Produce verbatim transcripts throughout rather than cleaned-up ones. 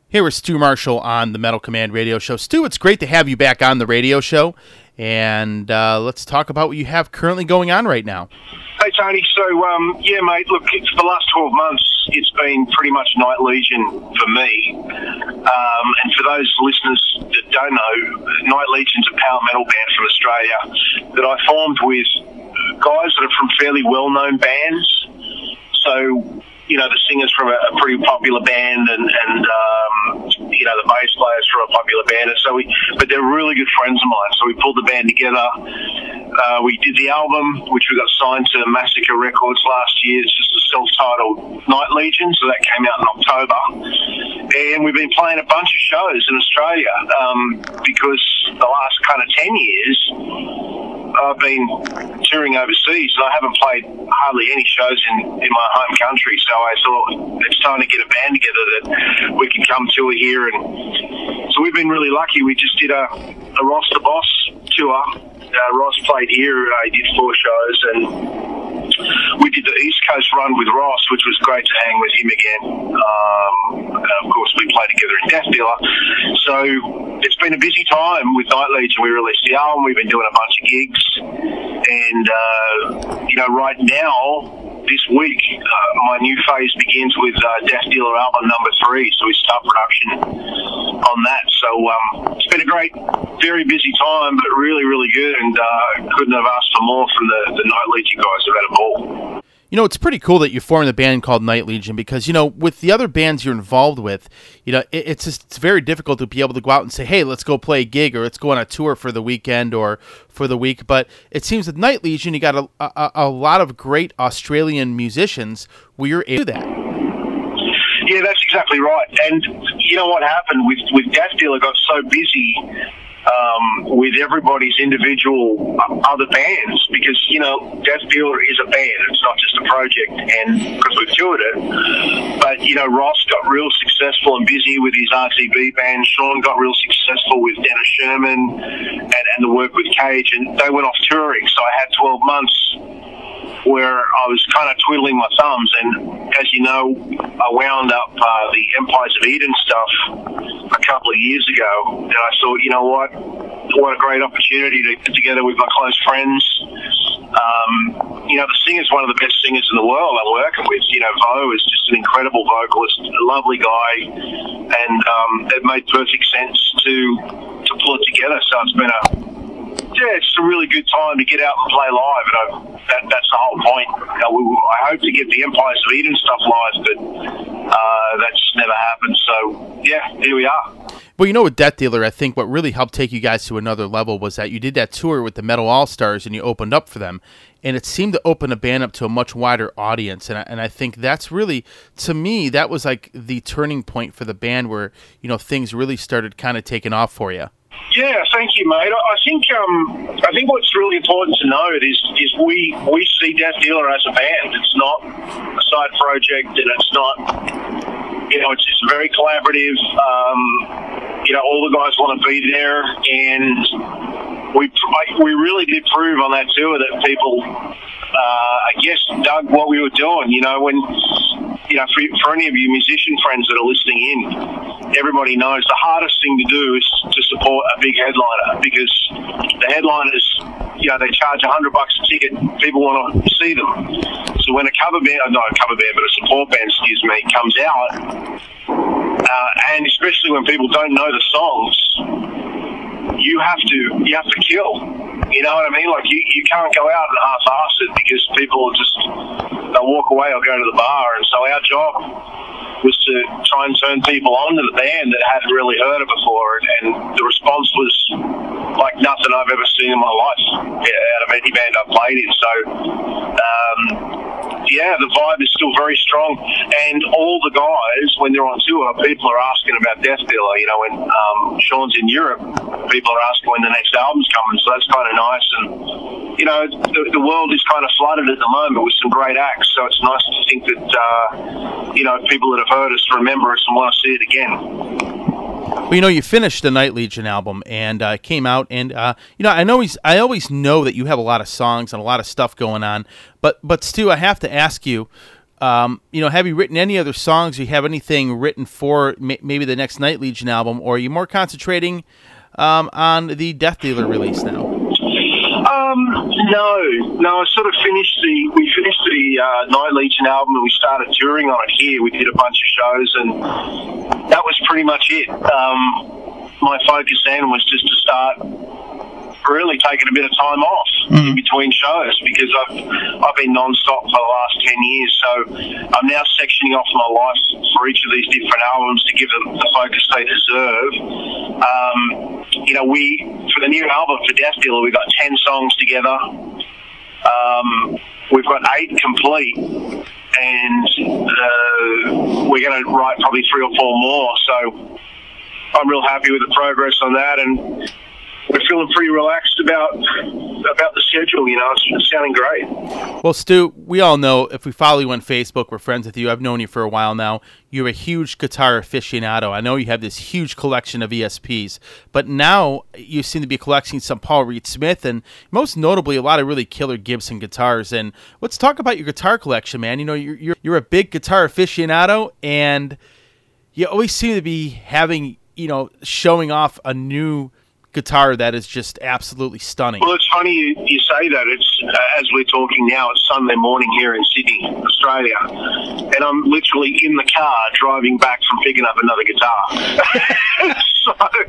Here with Stu Marshall on the Metal Command radio show. Stu, it's great to have you back on the radio show, and uh, let's talk about what you have currently going on right now. Hey, Tony. So, um, yeah, mate, look, for the last twelve months, it's been pretty much Night Legion for me. Um, and for those listeners that don't know, Night Legion's a power metal band from Australia that I formed with guys that are from fairly well-known bands. So, you know, the singer's from a, a pretty popular band, and, and um, you know, the bass player's from a popular band. And so we, but they're really good friends of mine. So we pulled the band together. Uh, we did the album, which we got signed to Massacre Records last year. It's just a self-titled Night Legion, so that came out in October. And we've been playing a bunch of shows in Australia um, because the last kind of ten years I've been touring overseas, and I haven't played hardly any shows in, in my home country. So I thought it's time to get a band together that we can come tour here. And so we've been really lucky. We just did a, a Ross the Boss tour. Uh, Ross played here. Uh, he did four shows, and we did the East Coast run with Ross, which was great to hang with him again. Um, and of course, we played together in Death Dealer. So it's been a busy time with Night Legion. We released the album. We've been doing a bunch of gigs. And, uh, you know, right now, this week, uh, my new phase begins with uh, Death Dealer album number three. So we start production on that. So um, it's been a great, very busy time, but really, really good. And uh, couldn't have asked for more from the, the Night Legion guys. They've had a ball. You know, it's pretty cool that you formed a band called Night Legion because, you know, with the other bands you're involved with, you know, it, it's just, it's very difficult to be able to go out and say, hey, let's go play a gig or let's go on a tour for the weekend or for the week. But it seems with Night Legion, you got a, a, a lot of great Australian musicians where you're able to do that. Yeah, that's exactly right. And you know what happened with, with Death Dealer got so busy Um, with everybody's individual other bands, because, you know, Death Dealer is a band, it's not just a project, and because we've toured it. But, you know, Ross got real successful and busy with his R T B band. Sean got real successful with Dennis Sherman and, and the work with Cage, and they went off touring. So I had twelve months where I was kind of twiddling my thumbs, and as you know, I wound up uh, the Empires of Eden stuff a couple of years ago, and I thought, you know what, what a great opportunity to get together with my close friends. Um, you know, the singer's one of the best singers in the world I'm working with. You know, Vo is just an incredible vocalist, a lovely guy, and um, it made perfect sense to to pull it together. So it's been a Yeah, it's a really good time to get out and play live, and I, that, that's the whole point. You know, we, I hope to get the Empires of Eden stuff live, but uh, that's never happened. So, yeah, here we are. Well, you know, with Death Dealer, I think what really helped take you guys to another level was that you did that tour with the Metal All-Stars and you opened up for them, and it seemed to open a band up to a much wider audience, and I, and I think that's really, to me, that was like the turning point for the band where, you know, things really started kind of taking off for you. Yeah, thank you, mate. I think um, I think what's really important to note is is we we see Death Dealer as a band. It's not a side project, and it's not, you know, it's just very collaborative. Um, you know, all the guys want to be there, and we we really did prove on that tour that people, uh, I guess, dug what we were doing. You know, when, you know, for, for any of you musician friends that are listening in, everybody knows the hardest thing to do is to support a big headliner, because the headliners, you know, they charge a hundred bucks a ticket. People want to see them. So when a cover band, not a cover band, but a support band, excuse me, comes out, uh, and especially when people don't know the songs, you have to you have to kill. You know what I mean? Like, you, you can't go out and half-ass it, because people will just, they'll walk away or go to the bar. And so our job was to try and turn people on to the band that hadn't really heard it before. And, and the response was like nothing I've ever seen in my life out of any band I've played in. So, um, yeah, the vibe is still very strong. And all the guys, when they're on tour, people are asking about Death Dealer. You know, when um, Sean's in Europe, people are asking when the next album's coming. So that's kind of nice. And, you know, the, the world is kind of flooded at the moment with some great acts. So it's nice to think that, uh, you know, people that have heard us remember us and want to see it again. Well, you know, you finished the Night Legion album and uh, came out, and uh, you know, I know he's, I always know that you have a lot of songs and a lot of stuff going on, but but Stu, I have to ask you, Um, you know, have you written any other songs? Do you have anything written for may- maybe the next Night Legion album, or are you more concentrating um, on the Death Dealer release now? Um, no, no. I sort of finished the we finished the uh, Night Legion album, and we started touring on it here. We did a bunch of shows, and that was pretty much it. Um, my focus then was just to start really taking a bit of time off mm. in between shows, because I've I've been non-stop for the last ten years. So I'm now sectioning off my life for each of these different albums to give them the focus they deserve. Um, you know, we for the new album for Death Dealer, we got ten songs together. Um, we've got eight complete, and uh, we're going to write probably three or four more. So I'm real happy with the progress on that, and we're feeling pretty relaxed about about the schedule. You know, it's, it's sounding great. Well, Stu, we all know, if we follow you on Facebook, we're friends with you. I've known you for a while now. You're a huge guitar aficionado. I know you have this huge collection of E S Ps, but now you seem to be collecting some Paul Reed Smith, and most notably a lot of really killer Gibson guitars. And let's talk about your guitar collection, man. You know, you're you're, you're a big guitar aficionado, and you always seem to be having, you know, showing off a new guitar that is just absolutely stunning. Well, it's funny you, you say that. It's uh, as we're talking now, it's Sunday morning here in Sydney, Australia, and I'm literally in the car driving back from picking up another guitar. so,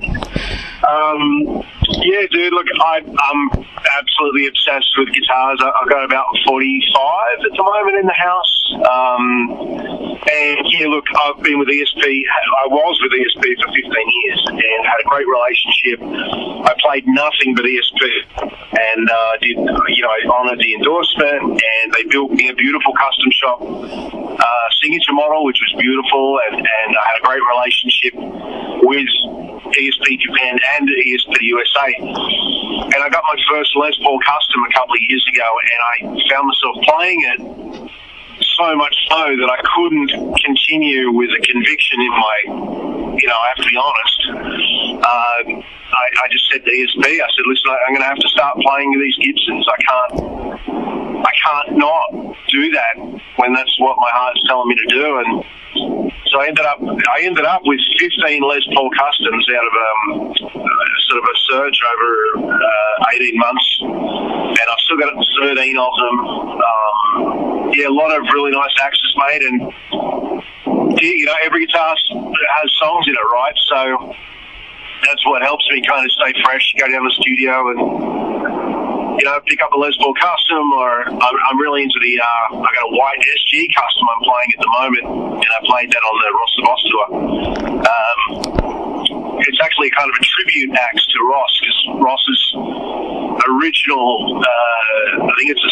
um, yeah, dude, look, I, I'm absolutely obsessed with guitars. I, I've got about forty-five at the moment in the house. Um, and yeah, look, I've been with E S P, I was with E S P for fifteen years and had a great relationship. I played nothing but E S P, and uh, did you know I honoured the endorsement, and they built me a beautiful custom shop uh, signature model, which was beautiful, and, and I had a great relationship with E S P Japan and E S P U S A. And I got my first Les Paul Custom a couple of years ago, and I found myself playing it so much so that I couldn't continue with a conviction in my, you know, I have to be honest. Uh, I, I just said to E S P, I said, listen, I'm going to have to start playing with these Gibsons. I can't, I can't not do that when that's what my heart's telling me to do. And so I ended up, I ended up with fifteen Les Paul Customs out of um, sort of a surge over uh, eighteen months, and I've still got thirteen of them. Um, yeah, a lot of really nice axes made, and yeah, you know, every guitar has songs in it, right? So that's what helps me kind of stay fresh, go down to the studio and, you know, pick up a Les Paul Custom, or I'm, I'm really into the, uh, I got a white S G Custom I'm playing at the moment, and I played that on the Ross the Boss tour. Um, it's actually kind of a tribute axe to Ross, because Ross's original, uh, I think it's a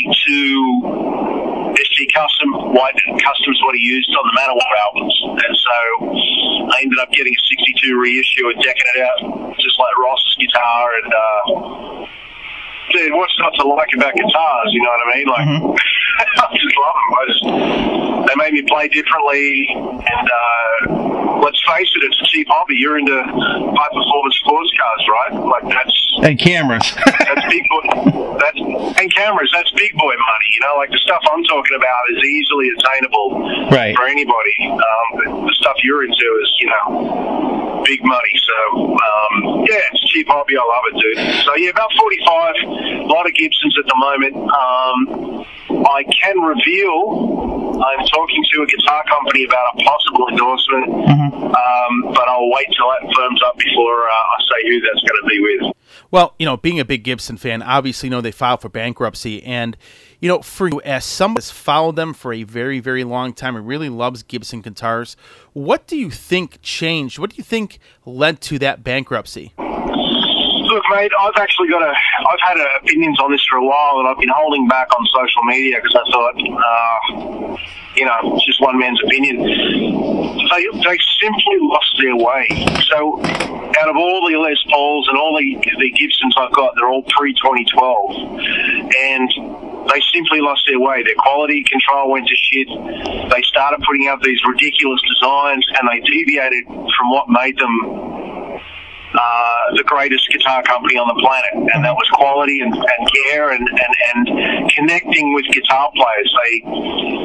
sixty-two S G Custom, white Custom is what he used on the Manowar albums, and so I ended up getting a sixty-two reissue and decking it out just like Ross's guitar, and uh, dude, what's not to like about guitars, you know what I mean? Like, mm-hmm. I just love them. I just, they made me play differently, and uh, let's face it, it's a cheap hobby. You're into high-performance sports cars, right? Like, that's... And cameras. that's big boy... That's, and cameras, that's big boy money, you know? Like, the stuff I'm talking about is easily attainable right. for anybody. Um, but the stuff you're into is, you know, big money. So, um, yeah, it's a cheap hobby. I love it, dude. So, yeah, about forty-five. A lot of Gibsons at the moment. Um, I can reveal I'm talking to a guitar company about a possible endorsement, mm-hmm. um, but I'll wait till that firms up before uh, I say who that's going to be with. Well, you know, being a big Gibson fan, obviously, you know, they filed for bankruptcy, and you know, for you, as someone that's followed them for a very, very long time and really loves Gibson guitars, what do you think changed? What do you think led to that bankruptcy? Look, mate, I've actually got a, I've had uh, opinions on this for a while, and I've been holding back on social media because I thought, uh, you know, it's just one man's opinion. They, they simply lost their way. So out of all the Les Pauls and all the, the Gibsons I've got, they're all pre twenty twelve. And they simply lost their way. Their quality control went to shit. They started putting out these ridiculous designs, and they deviated from what made them Uh, the greatest guitar company on the planet, and that was quality and, and care and, and, and connecting with guitar players. They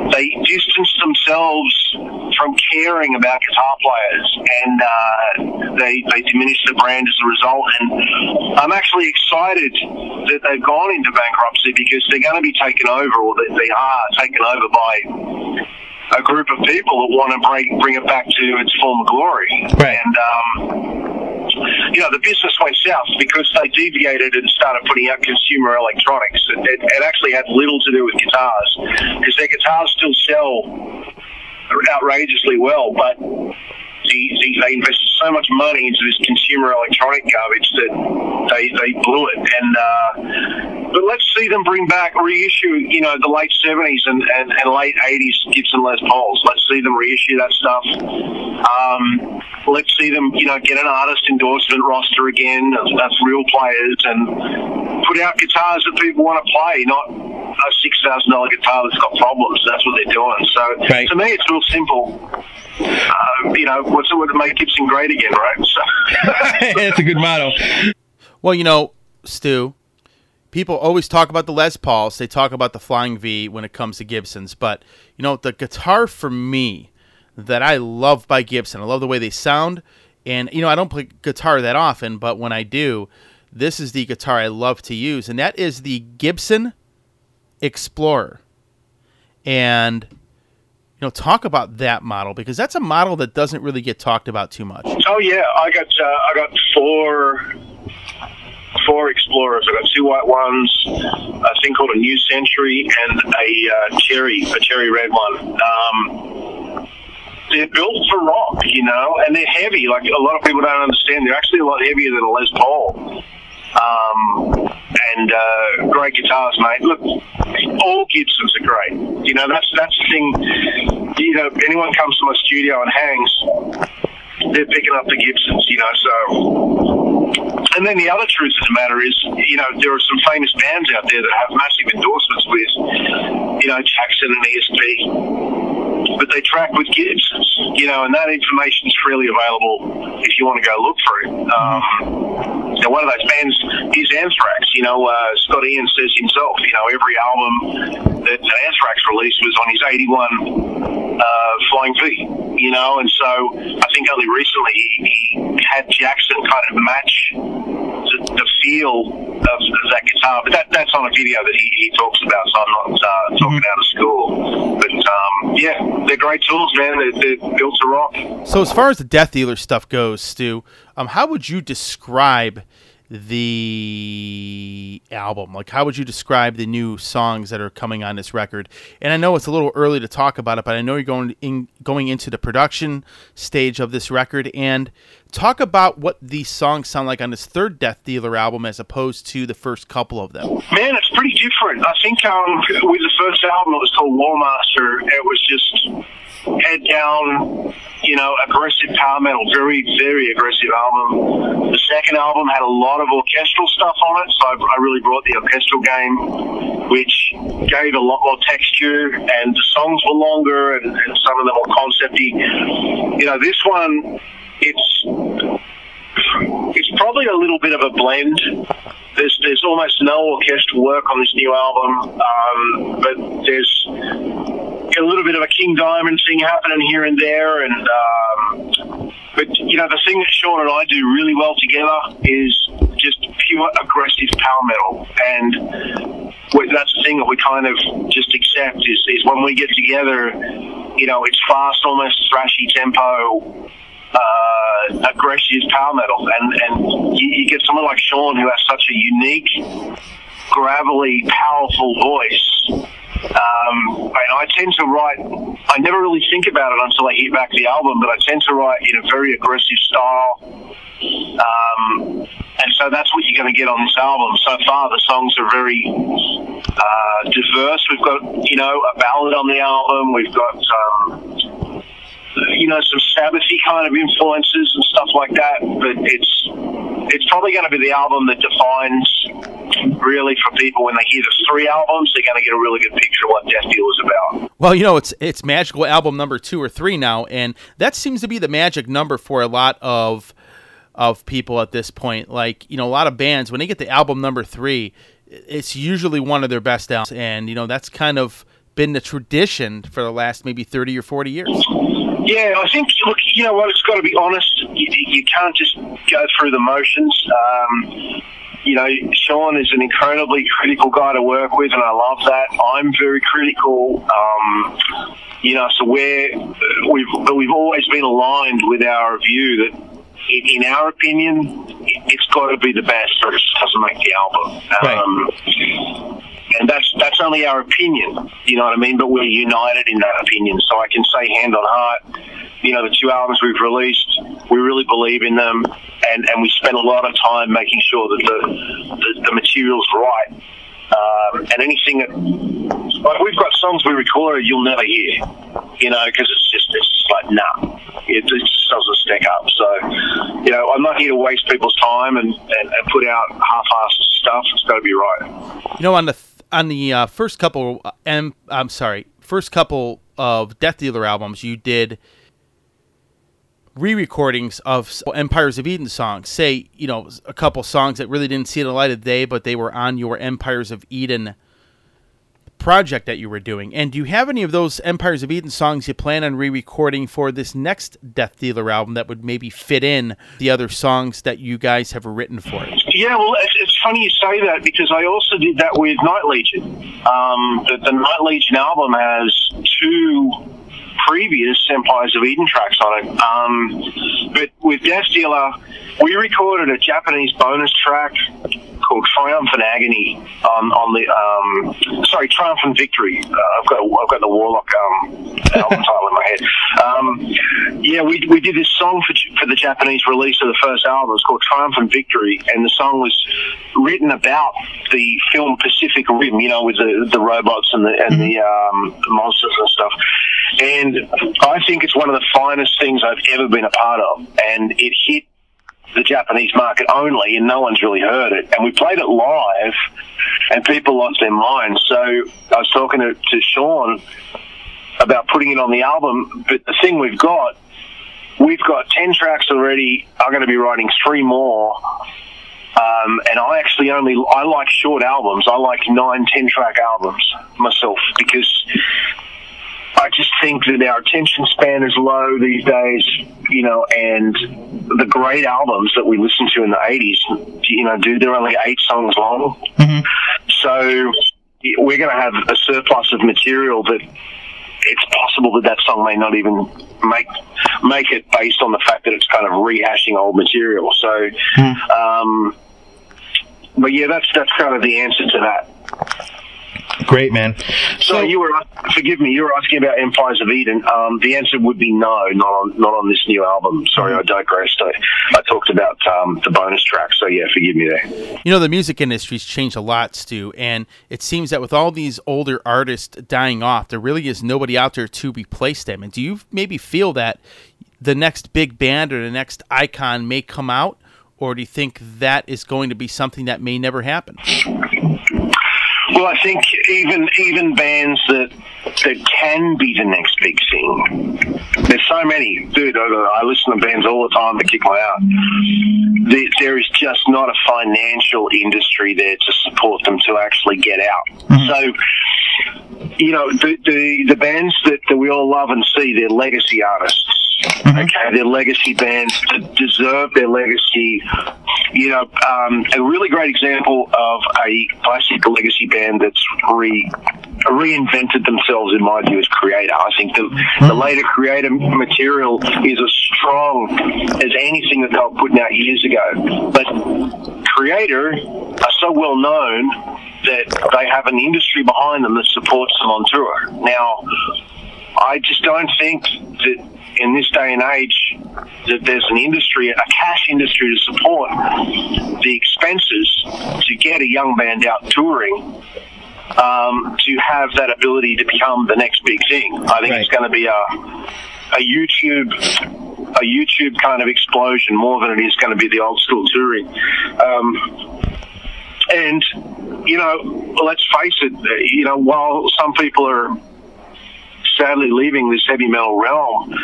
they distanced themselves from caring about guitar players, and uh, they they diminished the brand as a result. And I'm actually excited that they've gone into bankruptcy, because they're going to be taken over, or they, they are taken over by a group of people that want to bring bring it back to its former glory. Right. And um, you know, the business went south because they deviated and started putting out consumer electronics. It, it, it actually had little to do with guitars, because their guitars still sell outrageously well, but the, the, they invested so much money into this consumer electronic garbage that they they blew it. And uh, but let's see them bring back, reissue, you know, the late seventies and, and, and late eighties Gibson Les Pauls. Let's see them reissue that stuff. Um, let's see them, you know, get an artist endorsement roster again. That's, that's real players, and put out guitars that people want to play, not a six thousand dollar guitar that's got problems. That's what they're doing. So right. To me, it's real simple. Uh, you know, what's it would make Gibson great again, right? So that's a good motto. Well, you know, Stu, people always talk about the Les Pauls. They talk about the Flying V when it comes to Gibsons. But, you know, the guitar for me that I love by Gibson, I love the way they sound. And, you know, I don't play guitar that often, but when I do, this is the guitar I love to use. And that is the Gibson Explorer. And, you know, talk about that model, because that's a model that doesn't really get talked about too much. Oh yeah, I got uh, I got four four Explorers. I got two white ones, a thing called a New Century, and a uh, cherry, a cherry red one. Um, they're built for rock, you know, and they're heavy. Like a lot of people don't understand, they're actually a lot heavier than a Les Paul. Um, and uh, great guitars, mate. Look, all Gibsons are great. You know, that's that's the thing. You know, anyone comes to my studio and hangs, they're picking up the Gibsons. You know, so. And then the other truth of the matter is, you know, there are some famous bands out there that have massive endorsements with, you know, Jackson and E S P, but they track with Gibsons. You know, and that information is freely available if you want to go look for it. Um, Now, one of those bands is Anthrax. You know, uh, Scott Ian says himself, you know, every album that Anthrax released was on his eighty-one uh, Flying V, you know, and so I think only recently he, he had Jackson kind of match the, the feel of, of that guitar. But that, that's on a video that he, he talks about, so I'm not uh, talking out of school. But, um, yeah, they're great tools, man. They're, they're built to rock. So as far as the Death Dealer stuff goes, Stu, um, how would you describe the album? Like, how would you describe the new songs that are coming on this record? And I know it's a little early to talk about it, but I know you're going in, going into the production stage of this record. And talk about what these songs sound like on this third Death Dealer album as opposed to the first couple of them. Man, it's pretty different. I think um, with the first album, it was called Warmaster. It was just head down, you know, aggressive power metal, very, very aggressive album. The second album had a lot of orchestral stuff on it, so I, I really brought the orchestral game, which gave a lot more texture, and the songs were longer, and, and some of them were concepty. You know, this one, it's it's probably a little bit of a blend. There's there's almost no orchestral work on this new album, um, but there's a little bit of a King Diamond thing happening here and there, and um, but you know, the thing that Sean and I do really well together is just pure aggressive power metal, and we, that's the thing that we kind of just accept is, is when we get together, you know, it's fast, almost thrashy tempo, uh, aggressive power metal, and and you, you get someone like Sean who has such a unique, gravelly, powerful voice. Um, and I tend to write, I never really think about it until I hear back the album, but I tend to write in a very aggressive style. Um, and so that's what you're going to get on this album. So far, the songs are very uh, diverse. We've got, you know, a ballad on the album. We've got, um, you know, some Sabbathy kind of influences and stuff like that. But it's it's probably going to be the album that defines, really, for people when they hear the three albums, they're going to get a really good picture of what Death Dealer is about. Well, you know, it's it's magical album number two or three now, and that seems to be the magic number for a lot of of people at this point. Like, you know, a lot of bands, when they get the album number three, it's usually one of their best albums, and, you know, that's kind of been the tradition for the last maybe thirty or forty years. Yeah, I think, look, you know what, it's got to be honest. You, you can't just go through the motions. Um, you know, Sean is an incredibly critical guy to work with, and I love that. I'm very critical. Um, you know, so we're, we've, we've always been aligned with our view that, in, in our opinion, it's got to be the best or it doesn't make the album. Right. Um, And that's that's only our opinion, you know what I mean? But we're united in that opinion. So I can say hand on heart, you know, the two albums we've released, we really believe in them, and, and we spend a lot of time making sure that the the, the material's right. Um, and anything that, like, we've got songs we recorded you'll never hear, you know, because it's just it's just like nah, it, it just doesn't stack up. So, you know, I'm not here to waste people's time and, and, and put out half-assed stuff. It's got to be right. You know, on the on the uh, first couple, uh, M, I'm sorry, first couple of Death Dealer albums, you did re-recordings of Empires of Eden songs. Say, you know, a couple songs that really didn't see the light of day, but they were on your Empires of Eden project that you were doing. And do you have any of those Empires of Eden songs you plan on re-recording for this next Death Dealer album that would maybe fit in the other songs that you guys have written for it? Yeah, well, it's, it's funny you say that because I also did that with Night Legion. Um, the, the Night Legion album has two previous Empires of Eden tracks on it. Um, but with Death Dealer, we recorded a Japanese bonus track called Triumphant Agony on, on the um, sorry Triumphant Victory. Uh, I've got I've got the Warlock um, album title in my head. Um, yeah, we we did this song for for the Japanese release of the first album. It's called Triumphant Victory, and the song was written about the film Pacific Rim. You know, with the the robots and the and the um, monsters and stuff. And I think it's one of the finest things I've ever been a part of, and it hit the Japanese market only, and no one's really heard it. And we played it live, and people lost their minds. So I was talking to, to Sean about putting it on the album, but the thing we've got, we've got ten tracks already. I'm going to be writing three more. Um, and I actually only, I like short albums. I like nine, ten track albums myself, because I just think that our attention span is low these days, you know, and the great albums that we listened to in the eighties, you know, dude, they're only eight songs long. Mm-hmm. So we're going to have a surplus of material that it's possible that that song may not even make make it based on the fact that it's kind of rehashing old material. So, mm. um, but yeah, that's that's kind of the answer to that. Great, man. So, so you were, forgive me, you were asking about Empires of Eden. Um, the answer would be no, not on not on this new album. Sorry, I digressed. I, I talked about um, the bonus track, so yeah, forgive me there. You know, the music industry's changed a lot, Stu, and it seems that with all these older artists dying off, there really is nobody out there to replace them. And do you maybe feel that the next big band or the next icon may come out, or do you think that is going to be something that may never happen? Well, I think even even bands that that can be the next big thing. There's so many, dude. I, I listen to bands all the time that kick my out. There, there is just not a financial industry there to support them to actually get out. Mm-hmm. So, you know, the, the the bands that, that we all love and see, they're legacy artists. Mm-hmm. Okay, they're legacy bands that deserve their legacy. You know, um, a really great example of a classic legacy band that's re reinvented themselves, in my view, is Creator. I think the, mm-hmm. the later Creator material is as strong as anything that they were putting out years ago. But Creator are so well known that they have an industry behind them that supports them on tour. Now, I just don't think that in this day and age that there's an industry, a cash industry to support the expenses to get a young band out touring, um, to have that ability to become the next big thing. I think right. It's going to be a a YouTube a YouTube kind of explosion more than it is going to be the old school touring. Um, and, you know, let's face it, you know, while some people are sadly leaving this heavy metal realm,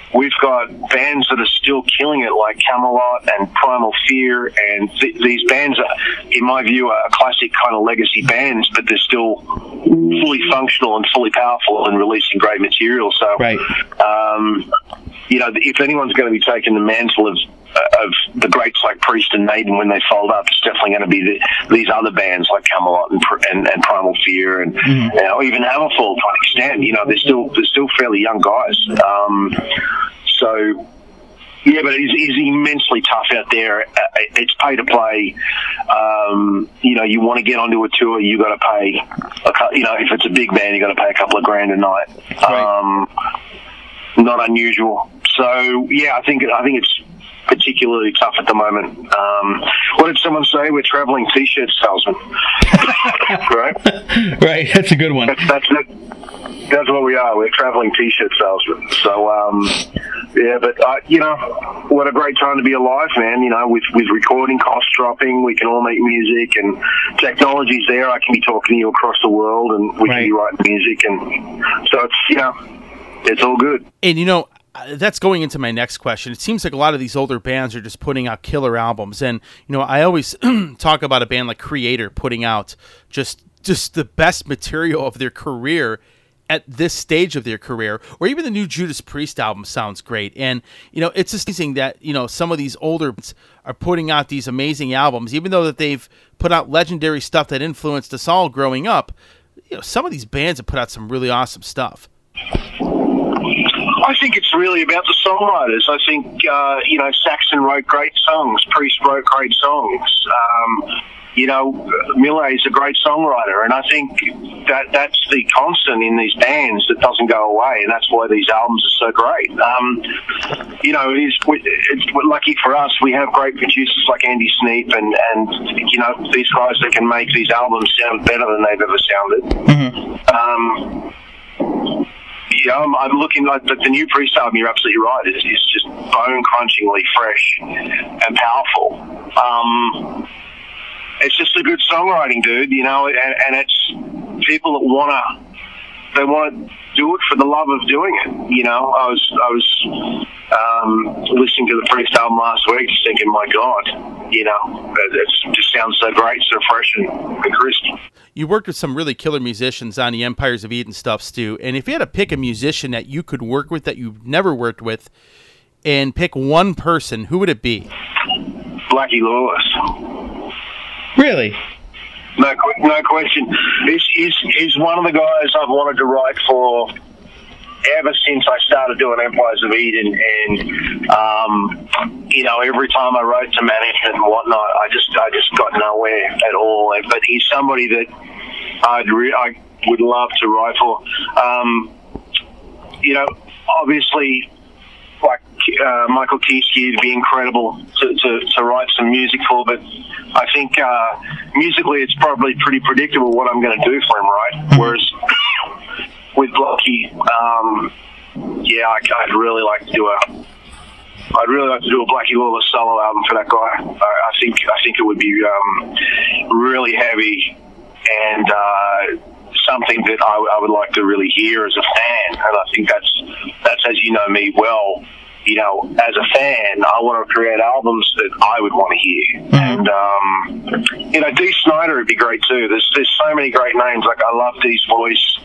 we've got bands that are still killing it, like Camelot and Primal Fear, and th- these bands are, in my view, are classic kind of legacy bands, but they're still fully functional and fully powerful and releasing great material. So, right. um, you know, if anyone's going to be taking the mantle of of the greats like Priest and Maiden when they fold up, it's definitely going to be the, these other bands like Camelot and, and, and Primal Fear and mm. you know, even Hammerfall to an extent. You know, they're still they're still fairly young guys. Um, so. Yeah, but it's, it's immensely tough out there. It's pay to play. Um, you know, you want to get onto a tour, you got to pay. A, you know, if it's a big band, you got to pay a couple of grand a night. Right. Um, not unusual. So yeah, I think I think it's particularly tough at the moment. Um, what did someone say? We're traveling t-shirt salesmen, right? Right. That's a good one. That's that's that, that's what we are. We're traveling t-shirt salesmen. So. Um, Yeah, but, uh, you know, what a great time to be alive, man. You know, with, with recording costs dropping, we can all make music, and technology's there. I can be talking to you across the world, and we right. can be writing music. And so it's, you know, it's all good. And, you know, that's going into my next question. It seems like a lot of these older bands are just putting out killer albums. And, you know, I always talk about a band like Creator putting out just just the best material of their career at this stage of their career, or even the new Judas Priest album sounds great. And, you know, it's just amazing that, you know, some of these older bands are putting out these amazing albums, even though that they've put out legendary stuff that influenced us all growing up. You know, some of these bands have put out some really awesome stuff. I think it's really about the songwriters. I think, uh, you know, Saxon wrote great songs. Priest wrote great songs. Um, You know, Millet is a great songwriter, and I think that that's the constant in these bands that doesn't go away, and that's why these albums are so great. Um, you know, it is, it's lucky for us, we have great producers like Andy Sneap, and, and you know, these guys that can make these albums sound better than they've ever sounded. Mm-hmm. Um, you know, I'm, I'm looking like the, the new Priest album, you're absolutely right, is, is just bone-crunchingly fresh and powerful. Um... It's just a good songwriting, dude, you know, and, and it's people that want to, they want to do it for the love of doing it, you know. I was I was um, listening to the Priest album last week, just thinking, my God, you know, it, it just sounds so great, so fresh and, and crisp. You worked with some really killer musicians on the Empires of Eden stuff, Stu, and if you had to pick a musician that you could work with that you've never worked with, and pick one person, who would it be? Blackie Lawless. Really? No, no question. He's, he's, he's one of the guys I've wanted to write for ever since I started doing Empires of Eden. And, um, you know, every time I wrote to management and whatnot, I just I just got nowhere at all. But he's somebody that I'd re- I would love to write for. Um, you know, obviously, like uh, Michael Kiske would be incredible to, to, to write some music for, but I think uh, musically it's probably pretty predictable what I'm going to do for him, right? Whereas with Blackie, um, yeah, I, I'd really like to do a, I'd really like to do a Blackie Lawless solo album for that guy. I, I think I think it would be um, really heavy and uh, something that I, I would like to really hear as a fan. And I think that's that's as you know me well. You know, as a fan, I want to create albums that I would want to hear. Mm-hmm. And, um, you know, Dee Snider would be great too. There's there's so many great names. Like, I love Dee's voice.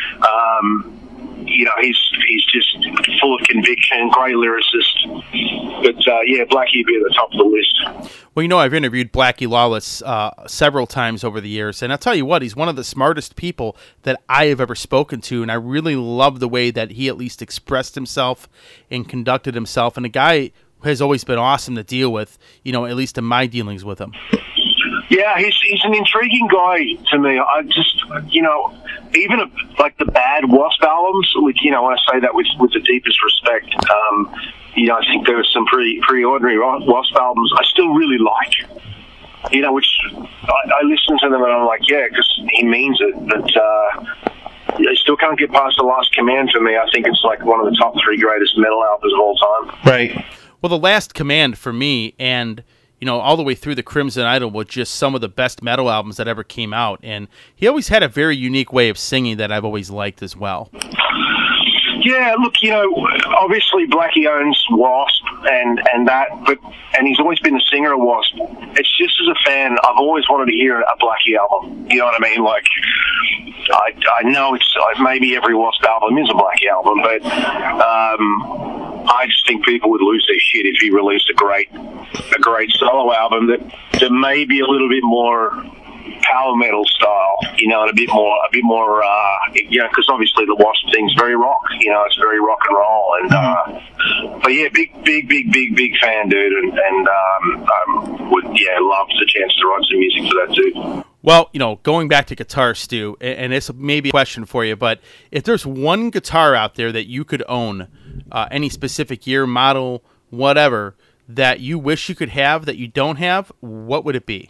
Um, you know, he's he's just full of conviction, great lyricist. But, uh, yeah, Blackie would be at the top of the list. Well, you know, I've interviewed Blackie Lawless uh, several times over the years, and I'll tell you what, he's one of the smartest people that I have ever spoken to, and I really love the way that he at least expressed himself and conducted himself, and a guy who has always been awesome to deal with, you know, at least in my dealings with him. Yeah, he's he's an intriguing guy to me. I just, you know, even a, like the bad Wasp albums, which, you know, I say that with, with the deepest respect, um, you know, I think there were some pretty, pretty ordinary Wasp albums I still really like, you know, which I, I listen to them and I'm like, yeah, because he means it, but uh, I still can't get past The Last Command for me. I think it's like one of the top three greatest metal albums of all time. Right. Well, The Last Command for me, and you know, all the way through the Crimson Idol, was just some of the best metal albums that ever came out. And he always had a very unique way of singing that I've always liked as well. Yeah, look, you know, obviously Blackie owns Wasp and, and that, but and he's always been the singer of Wasp. It's just as a fan, I've always wanted to hear a Blackie album. You know what I mean? Like, I I know it's uh, maybe every Wasp album is a Blackie album, but um, I just think people would lose their shit if he released a great a great solo album that that may be a little bit more power metal style, you know, and a bit more, a bit more, uh, you know, because obviously the Wasp thing's very rock, you know, it's very rock and roll, and uh, but yeah, big, big, big, big, big fan, dude, and, and um, um, would yeah, love the chance to write some music for that dude. Well, you know, going back to guitar, Stu, and this may be a question for you, but if there's one guitar out there that you could own, uh, any specific year, model, whatever, that you wish you could have that you don't have, what would it be?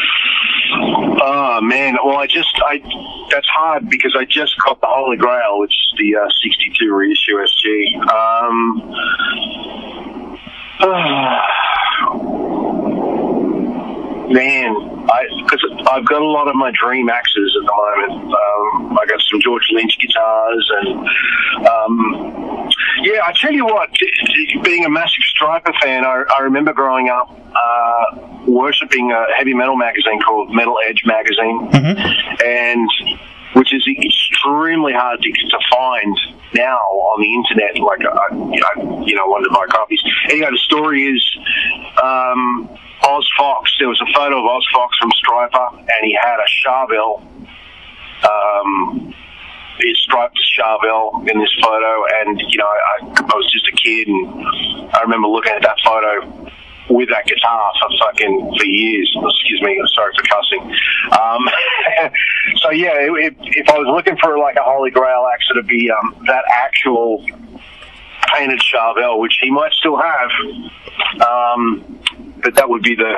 Oh man, well I just I that's hard because I just got the Holy Grail, which is the uh, sixty-two reissue S G. Um, uh, man, I because I've got a lot of my dream axes at the moment. Um, I got some George Lynch guitars, and um, yeah, I tell you what, being a massive Striper fan, I, I remember growing up uh, worshipping a heavy metal magazine called Metal Edge magazine, mm-hmm. and which is extremely hard to, to find now on the internet. Like, I, I, you know, one to buy copies. Anyway, the story is um, Oz Fox. There was a photo of Oz Fox from Striper, and he had a Charvel. Um, his striped Charvel in this photo, and you know, I, I was just a kid, and I remember looking at that photo with that guitar for fucking for years. Excuse me, sorry for cussing. Um, so yeah, if, if I was looking for like a Holy Grail axe, it'd be um, that actual painted Charvel, which he might still have, um, but that would be the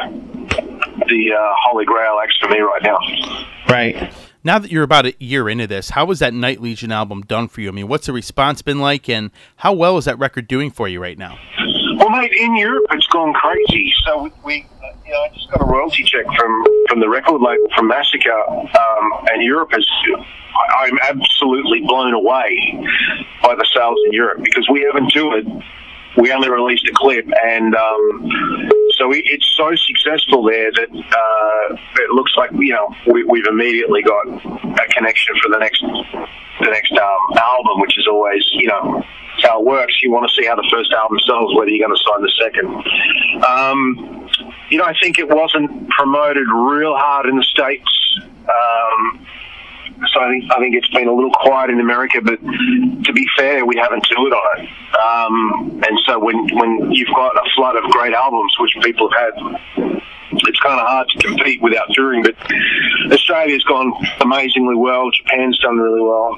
the uh, Holy Grail axe for me right now. Right. Now that you're about a year into this, how was that Night Legion album done for you? I mean, what's the response been like, and how well is that record doing for you right now? Well, mate, in Europe it's gone crazy. So we, we uh, you know, I just got a royalty check from, from the record label from Massacre, um, and Europe is. I, I'm absolutely blown away by the sales in Europe because we haven't toured. We only released a clip, and um, so we, it's so successful there that uh, it looks like you know we, we've immediately got a connection for the next the next um, album, which is always you know how it works. You want to see how the first album sells, whether you're going to sign the second. Um, you know, I think it wasn't promoted real hard in the States. Um, So I think I think it's been a little quiet in America, but to be fair, we haven't toured on it. Um, and so when when you've got a flood of great albums, which people have had, it's kind of hard to compete without touring. But Australia's gone amazingly well. Japan's done really well.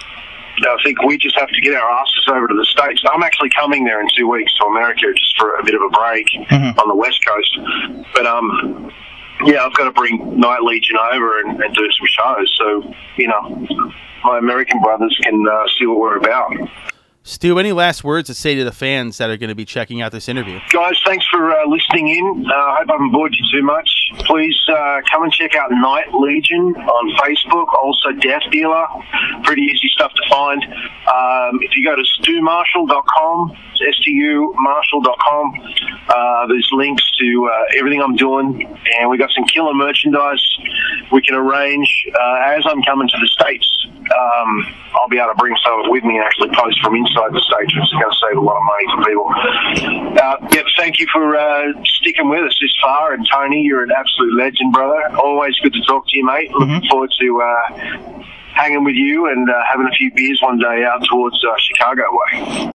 I think we just have to get our asses over to the States. I'm actually coming there in two weeks to America just for a bit of a break mm-hmm. on the West Coast. But um. Yeah, I've got to bring Night Legion over and, and do some shows so, you know, my American brothers can uh, see what we're about. Stu, any last words to say to the fans that are going to be checking out this interview? Guys, thanks for uh, listening in. I uh, hope I haven't bored you too much. Please uh, come and check out Night Legion on Facebook, also Death Dealer. Pretty easy stuff to find. Um, if you go to stu marshall dot com, S T U marshall dot com, uh, there's links to uh, everything I'm doing, and we got some killer merchandise we can arrange. Uh, as I'm coming to the States, um, I'll be able to bring some of it with me and actually post from inside the States, which is going to save a lot of money for people. Uh, yeah, thank you for uh, sticking with us this far, and Tony, you're an absolute legend, brother. Always good to talk to you, mate. Mm-hmm. Looking forward to uh, hanging with you and uh, having a few beers one day out towards uh, Chicago way.